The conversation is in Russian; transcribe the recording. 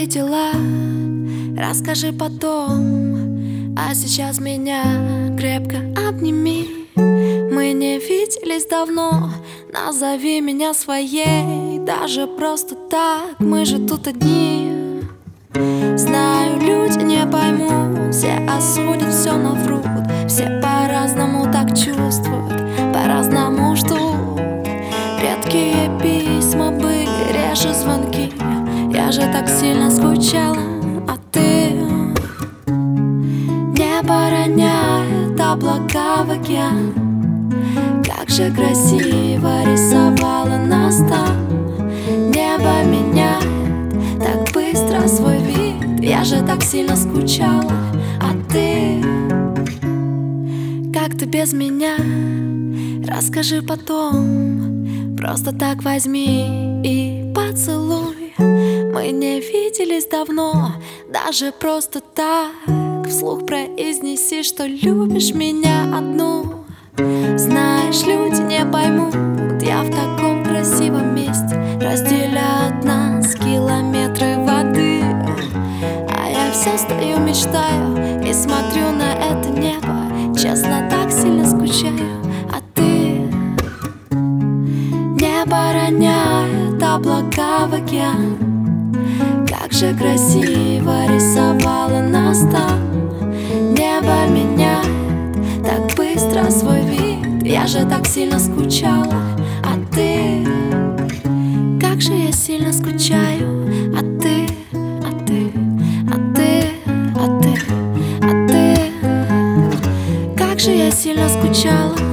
твои дела? Расскажи потом. А сейчас меня крепко обними. Мы не виделись давно. Назови меня своей. Даже просто так, мы же тут одни. Знаю, люди не поймут. Все осудят, все наврут. Все по-разному так чувствуют, по-разному ждут. Редкие письма были, реже звонки. Я же так сильно скучала, а ты. Небо роняет облака в океан. Как же красиво рисовала нас там. Небо меняет так быстро свой вид. Я же так сильно скучала, а ты. Как ты без меня? Расскажи потом. Просто так возьми и поцелуй. Мы не виделись давно. Даже просто так вслух произнеси, что любишь меня одну. Знаешь, люди не поймут. Я в таком красивом месте. Разделяют нас километры воды. А я все стою, мечтаю и смотрю на это небо. Честно, так сильно скучаю, а ты. Небо роняет облака в океан. Как же красиво рисовала нас там. Небо меняет так быстро свой вид. Я же так сильно скучала, а ты. Как же я сильно скучаю, а ты, а ты, а ты, а ты, а ты. Как же я сильно скучала.